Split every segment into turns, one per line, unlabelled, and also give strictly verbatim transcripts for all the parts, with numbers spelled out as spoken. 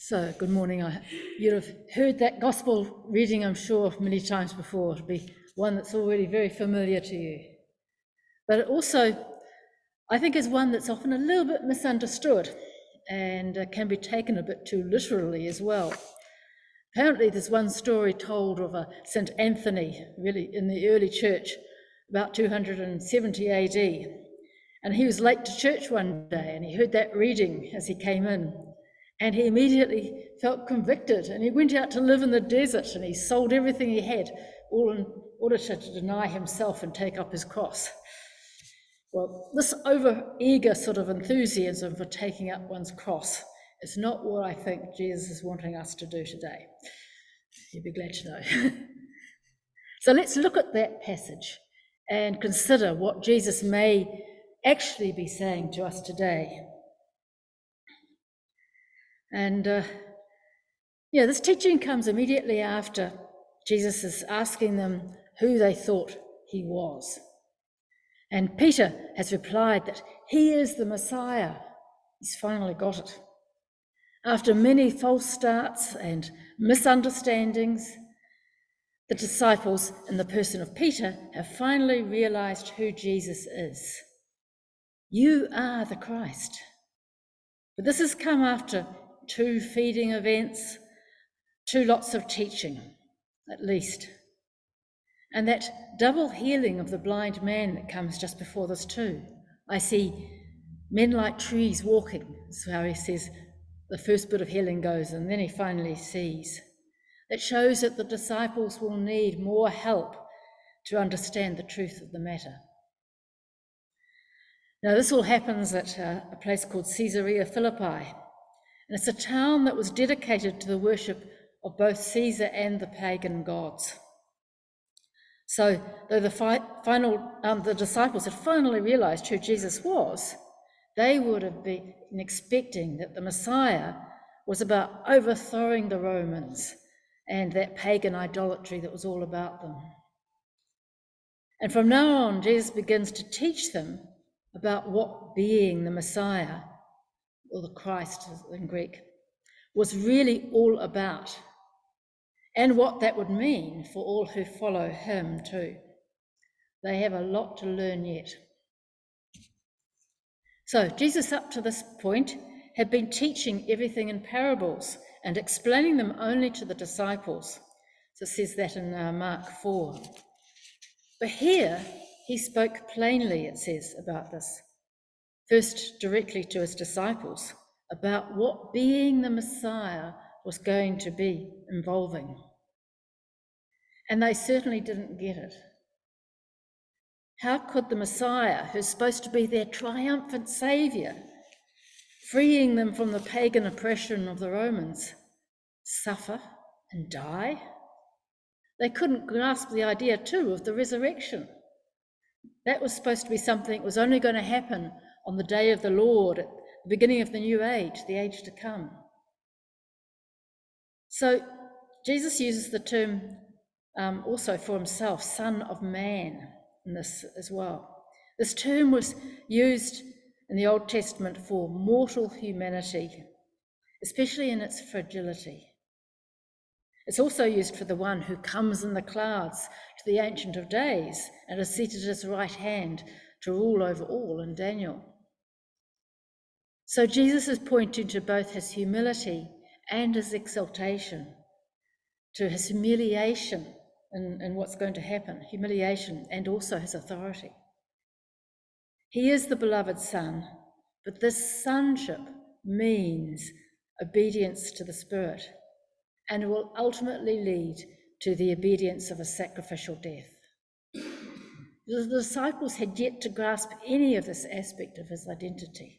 So, good morning. I, you'd have heard that gospel reading, I'm sure, many times before. It'll be one that's already very familiar to you. But it also, I think, is one that's often a little bit misunderstood and uh, can be taken a bit too literally as well. Apparently, there's one story told of a Saint Anthony, really, in the early church, about two hundred seventy A D. And he was late to church one day, and he heard that reading as he came in. And he immediately felt convicted, and he went out to live in the desert, and he sold everything he had, all in order to deny himself and take up his cross. Well, this over-eager sort of enthusiasm for taking up one's cross is not what I think Jesus is wanting us to do today. You'd be glad to know. So let's look at that passage and consider what Jesus may actually be saying to us today. And uh, yeah, this teaching comes immediately after Jesus is asking them who they thought he was. And Peter has replied that he is the Messiah. He's finally got it. After many false starts and misunderstandings, the disciples, in the person of Peter, have finally realized who Jesus is. You are the Christ. But this has come after two feeding events, two lots of teaching, at least. And that double healing of the blind man that comes just before this too. I see men like trees walking, that's how he says the first bit of healing goes, and then he finally sees. It shows that the disciples will need more help to understand the truth of the matter. Now, this all happens at uh, a place called Caesarea Philippi. And it's a town that was dedicated to the worship of both Caesar and the pagan gods. So, though the fi- final, um, the disciples had finally realized who Jesus was, they would have been expecting that the Messiah was about overthrowing the Romans and that pagan idolatry that was all about them. And from now on, Jesus begins to teach them about what being the Messiah, or the Christ in Greek, was really all about, and what that would mean for all who follow him too. They have a lot to learn yet. So Jesus, up to this point, had been teaching everything in parables and explaining them only to the disciples. So it says that in uh, Mark four. But here he spoke plainly, it says, about this. First directly to his disciples, about what being the Messiah was going to be involving. And they certainly didn't get it. How could the Messiah, who's supposed to be their triumphant saviour, freeing them from the pagan oppression of the Romans, suffer and die? They couldn't grasp the idea, too, of the resurrection. That was supposed to be something that was only going to happen on the day of the Lord, at the beginning of the new age, the age to come. So Jesus uses the term um, also for himself, Son of Man, in this as well. This term was used in the Old Testament for mortal humanity, especially in its fragility. It's also used for the one who comes in the clouds to the Ancient of Days and is seated at his right hand to rule over all in Daniel. So Jesus is pointing to both his humility and his exaltation, to his humiliation in, in what's going to happen, humiliation, and also his authority. He is the beloved Son, but this sonship means obedience to the Spirit and will ultimately lead to the obedience of a sacrificial death. The disciples had yet to grasp any of this aspect of his identity.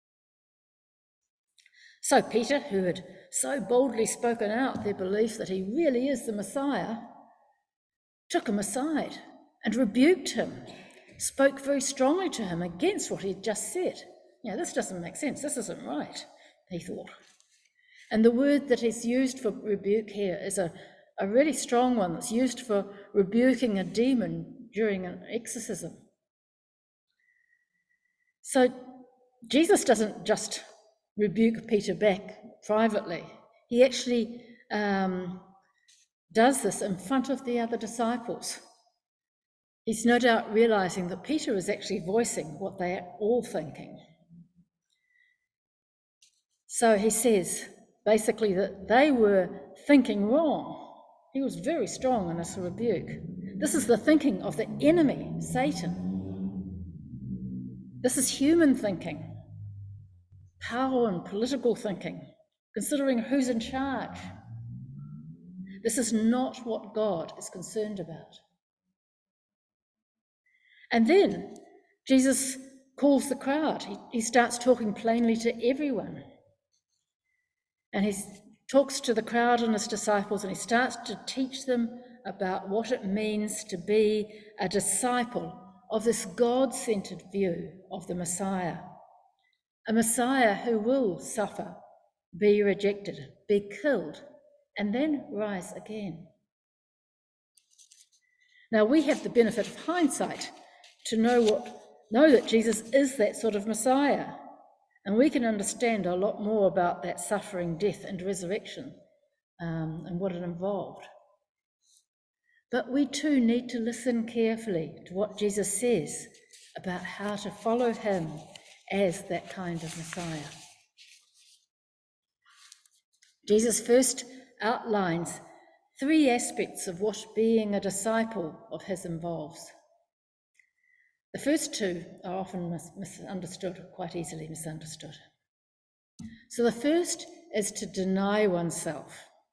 So Peter, who had so boldly spoken out their belief that he really is the Messiah, took him aside and rebuked him, spoke very strongly to him against what he had just said. You know, this doesn't make sense, this isn't right, he thought. And the word that is used for rebuke here is a, a really strong one that's used for rebuking a demon during an exorcism. So Jesus doesn't just rebuke Peter back privately. he actually um, does this in front of the other disciples. He's no doubt realizing that Peter is actually voicing what they are all thinking. So he says, basically, that they were thinking wrong. He was very strong in his rebuke. This is the thinking of the enemy, Satan. This is human thinking, power and political thinking, considering who's in charge. This is not what God is concerned about. And then Jesus calls the crowd. He, he starts talking plainly to everyone. And he talks to the crowd and his disciples, and he starts to teach them about what it means to be a disciple of this God-centered view of the Messiah. A Messiah who will suffer, be rejected, be killed, and then rise again. Now, we have the benefit of hindsight to know what know that Jesus is that sort of Messiah, and we can understand a lot more about that suffering, death, and resurrection um, and what it involved. But we too need to listen carefully to what Jesus says about how to follow him as that kind of Messiah. Jesus first outlines three aspects of what being a disciple of his involves. The first two are often mis- misunderstood, quite easily misunderstood. So the first is to deny oneself.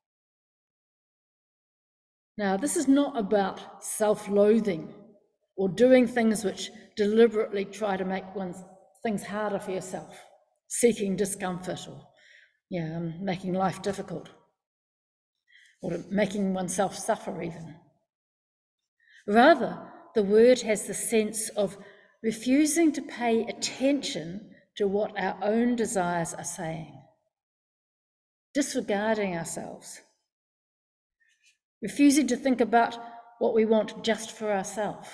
Now, this is not about self-loathing or doing things which deliberately try to make one's things harder for yourself, seeking discomfort or yeah, um, making life difficult, or making oneself suffer even. Rather, the word has the sense of refusing to pay attention to what our own desires are saying, disregarding ourselves, refusing to think about what we want just for ourselves.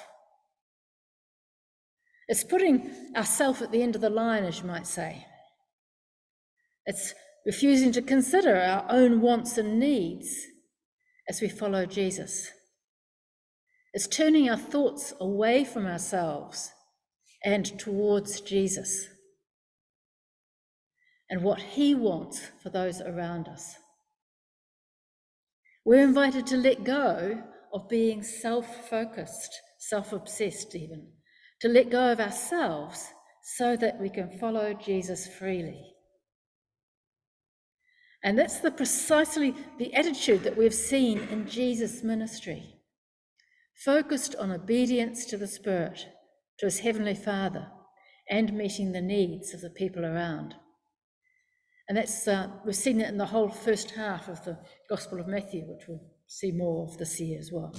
It's putting ourself at the end of the line, as you might say. It's refusing to consider our own wants and needs as we follow Jesus. It's turning our thoughts away from ourselves and towards Jesus and what he wants for those around us. We're invited to let go of being self-focused, self-obsessed even, to let go of ourselves so that we can follow Jesus freely. And that's the precisely the attitude that we've seen in Jesus' ministry, focused on obedience to the Spirit, to his Heavenly Father, and meeting the needs of the people around. And that's uh, we've seen it in the whole first half of the Gospel of Matthew, which we'll see more of this year as well.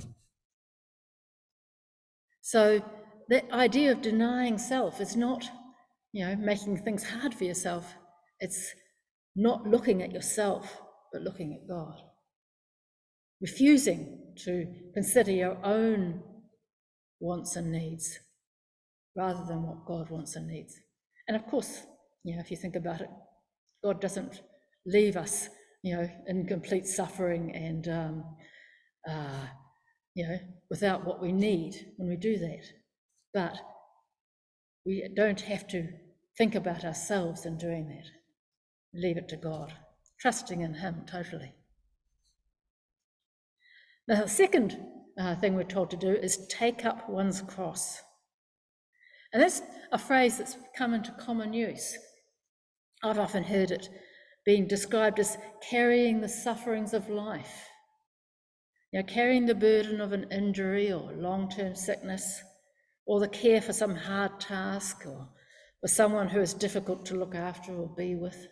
So that idea of denying self is not, you know, making things hard for yourself. It's not looking at yourself, but looking at God. Refusing to consider your own wants and needs rather than what God wants and needs. And of course, you know, if you think about it, God doesn't leave us, you know, in complete suffering and, um, uh, you know, without what we need when we do that. But we don't have to think about ourselves in doing that. Leave it to God, trusting in him totally. Now, the second uh, thing we're told to do is take up one's cross. And that's a phrase that's come into common use. I've often heard it being described as carrying the sufferings of life. You know, carrying the burden of an injury or long-term sickness, or the care for some hard task, or for someone who is difficult to look after or be with.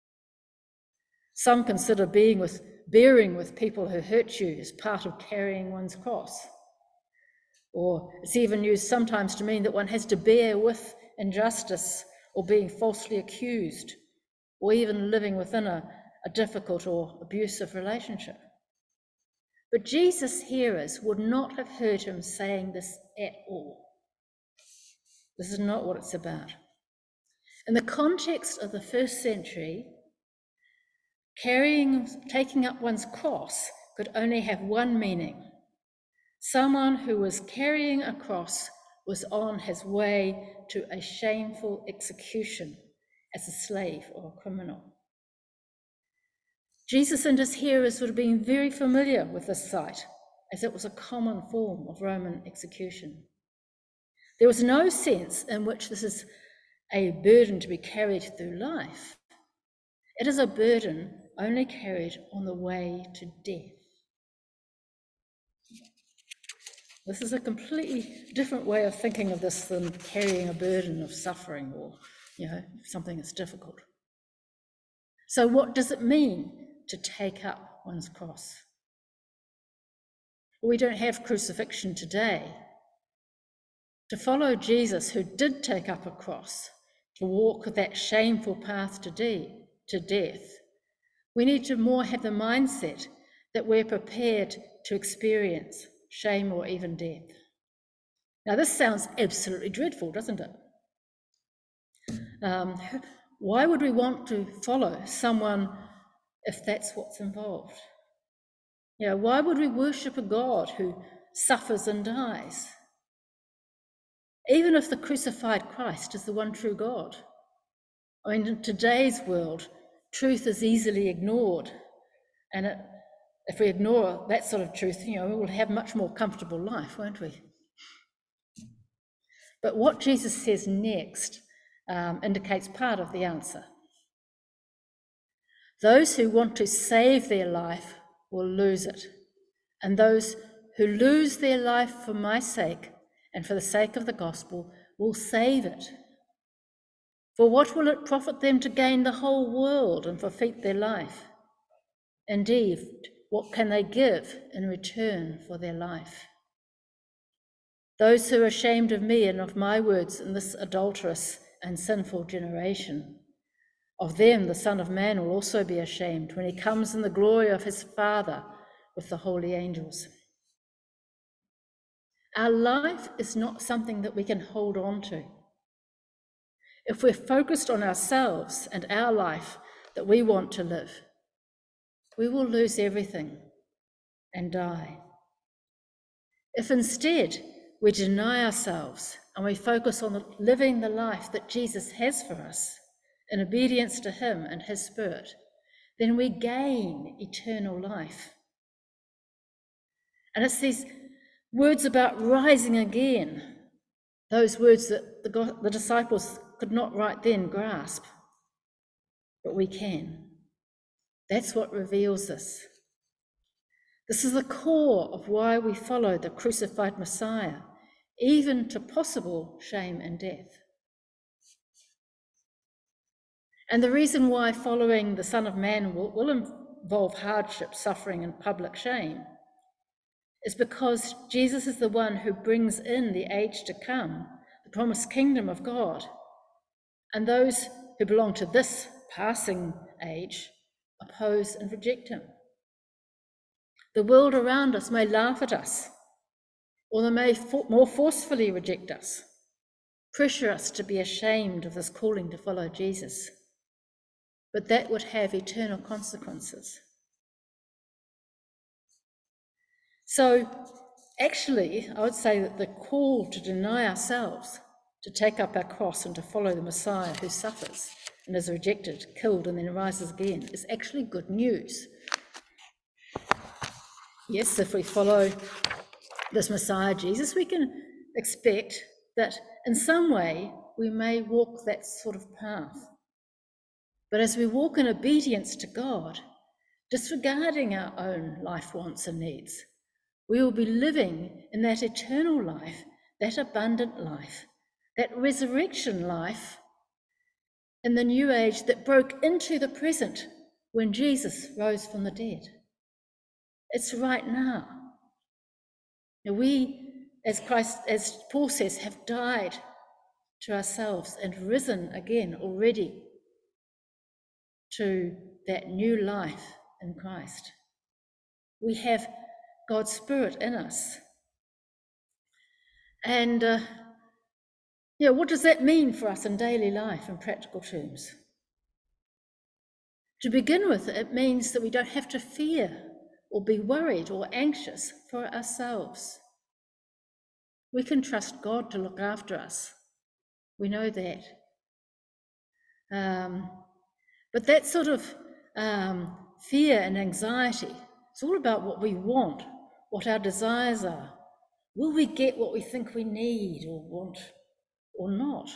Some consider being with, bearing with people who hurt you as part of carrying one's cross. Or it's even used sometimes to mean that one has to bear with injustice or being falsely accused, or even living within a, a difficult or abusive relationship. But Jesus' hearers would not have heard him saying this at all. This is not what it's about. In the context of the first century, carrying, taking up one's cross could only have one meaning. Someone who was carrying a cross was on his way to a shameful execution as a slave or a criminal. Jesus and his hearers would have been very familiar with this sight, as it was a common form of Roman execution. There was no sense in which this is a burden to be carried through life. It is a burden only carried on the way to death. This is a completely different way of thinking of this than carrying a burden of suffering or, you know, something that's difficult. So what does it mean to take up one's cross? We don't have crucifixion today. To follow Jesus, who did take up a cross, to walk that shameful path to, de- to death, we need to more have the mindset that we're prepared to experience shame or even death. Now, this sounds absolutely dreadful, doesn't it? Um, why would we want to follow someone if that's what's involved? You know, why would we worship a God who suffers and dies? Even if the crucified Christ is the one true God. I mean, in today's world, truth is easily ignored. And it, if we ignore that sort of truth, you know, we will have a much more comfortable life, won't we? But what Jesus says next um, indicates part of the answer. Those who want to save their life will lose it. And those who lose their life for my sake and for the sake of the gospel will save it. For what will it profit them to gain the whole world and forfeit their life? Indeed, what can they give in return for their life? Those who are ashamed of me and of my words in this adulterous and sinful generation, of them the Son of Man will also be ashamed when he comes in the glory of his Father with the holy angels. Our life is not something that we can hold on to. If we're focused on ourselves and our life that we want to live, we will lose everything and die. If instead we deny ourselves and we focus on living the life that Jesus has for us in obedience to him and his Spirit, then we gain eternal life. And it's these words about rising again, those words that the, the disciples could not right then grasp, but we can. That's what reveals this. This is the core of why we follow the crucified Messiah, even to possible shame and death. And the reason why following the Son of Man will, will involve hardship, suffering, and public shame is because Jesus is the one who brings in the age to come, the promised kingdom of God. And those who belong to this passing age oppose and reject him. The world around us may laugh at us, or they may for- more forcefully reject us, pressure us to be ashamed of this calling to follow Jesus. But that would have eternal consequences. So, actually, I would say that the call to deny ourselves, to take up our cross and to follow the Messiah who suffers and is rejected, killed, and then rises again, is actually good news. Yes, if we follow this Messiah Jesus, we can expect that in some way we may walk that sort of path. But as we walk in obedience to God, disregarding our own life wants and needs, we will be living in that eternal life, that abundant life, that resurrection life in the new age that broke into the present when Jesus rose from the dead. It's right now. Now we, as Christ, as Paul says, have died to ourselves and risen again already to that new life in Christ. We have God's Spirit in us. And uh, yeah, what does that mean for us in daily life in practical terms? To begin with, it means that we don't have to fear or be worried or anxious for ourselves. We can trust God to look after us. We know that. Um, but that sort of um, fear and anxiety, it's all about what we want, what our desires are. Will we get what we think we need or want or not?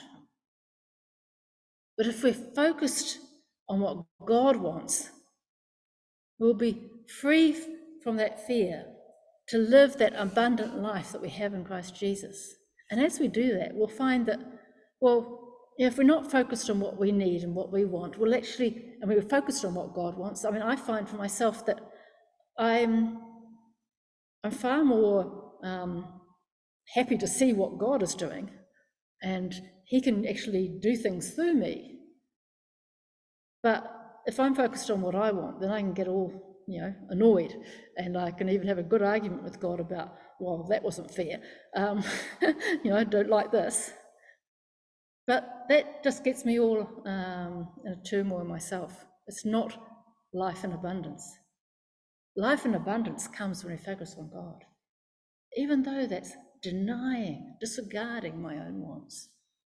But if we're focused on what God wants, we'll be free from that fear to live that abundant life that we have in Christ Jesus. And as we do that, we'll find that, well, if we're not focused on what we need and what we want, we'll actually, and we're focused on what God wants. I mean, I find for myself that I'm, I'm far more um, happy to see what God is doing, and He can actually do things through me. But if I'm focused on what I want, then I can get all, you know, annoyed, and I can even have a good argument with God about, well, that wasn't fair. Um, you know, I don't like this. But that just gets me all um, in a turmoil myself. It's not life in abundance. Life in abundance comes when we focus on God, even though that's denying, disregarding my own wants.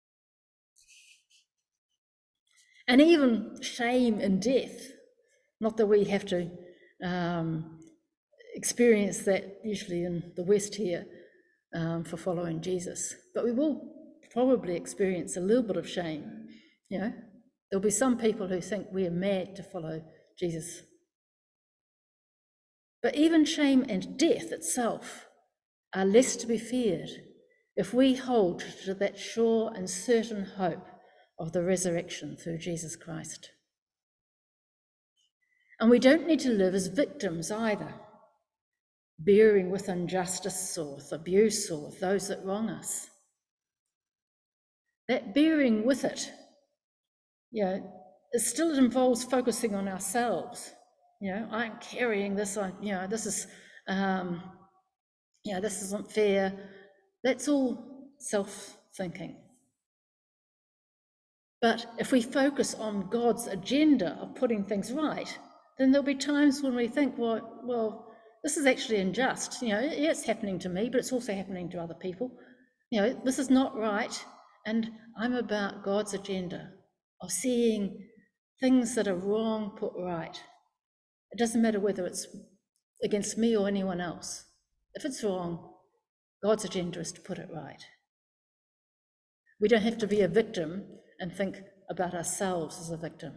And even shame and death, not that we have to um, experience that usually in the West here um, for following Jesus, but we will probably experience a little bit of shame. You know, there'll be some people who think we are mad to follow Jesus. But even shame and death itself are less to be feared if we hold to that sure and certain hope of the resurrection through Jesus Christ. And we don't need to live as victims either, bearing with injustice or with abuse or with those that wrong us. That bearing with it, you know, it still involves focusing on ourselves. You know, I'm carrying this, I, you know, this is, um, you know, this isn't fair. That's all self-thinking. But if we focus on God's agenda of putting things right, then there'll be times when we think, well, well, this is actually unjust. You know, yeah, it's happening to me, but it's also happening to other people. You know, this is not right. And I'm about God's agenda of seeing things that are wrong put right. It doesn't matter whether it's against me or anyone else. If it's wrong, God's agenda is to put it right. We don't have to be a victim and think about ourselves as a victim.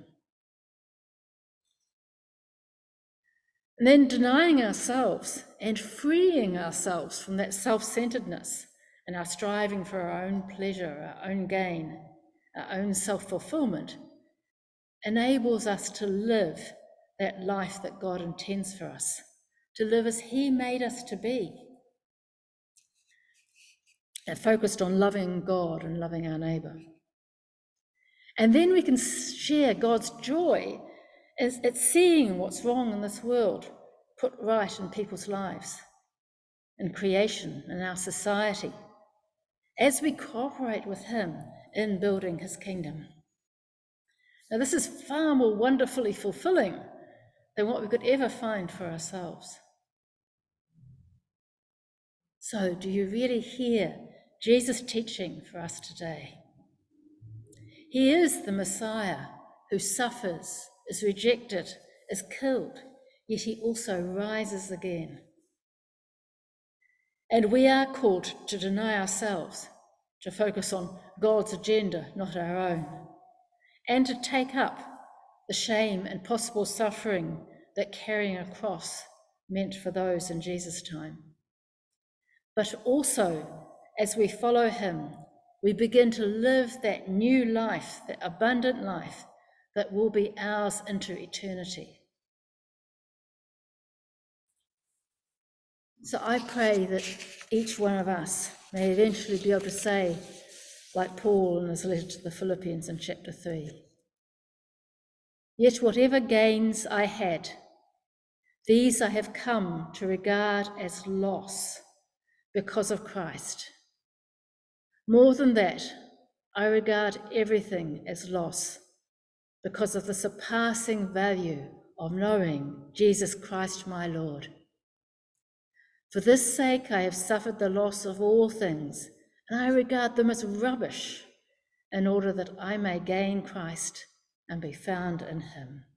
And then denying ourselves and freeing ourselves from that self-centeredness and our striving for our own pleasure, our own gain, our own self-fulfillment enables us to live that life that God intends for us, to live as He made us to be, and focused on loving God and loving our neighbour. And then we can share God's joy at seeing what's wrong in this world put right in people's lives, in creation, in our society, as we cooperate with Him in building His kingdom. Now, this is far more wonderfully fulfilling than what we could ever find for ourselves. So, do you really hear Jesus' teaching for us today? He is the Messiah who suffers, is rejected, is killed, yet He also rises again. And we are called to deny ourselves, to focus on God's agenda, not our own, and to take up the shame and possible suffering that carrying a cross meant for those in Jesus' time. But also, as we follow Him, we begin to live that new life, that abundant life that will be ours into eternity. So I pray that each one of us may eventually be able to say, like Paul in his letter to the Philippians in chapter three, "Yet whatever gains I had, these I have come to regard as loss because of Christ. More than that, I regard everything as loss because of the surpassing value of knowing Jesus Christ my Lord. For this sake I have suffered the loss of all things, and I regard them as rubbish, in order that I may gain Christ and be found in him,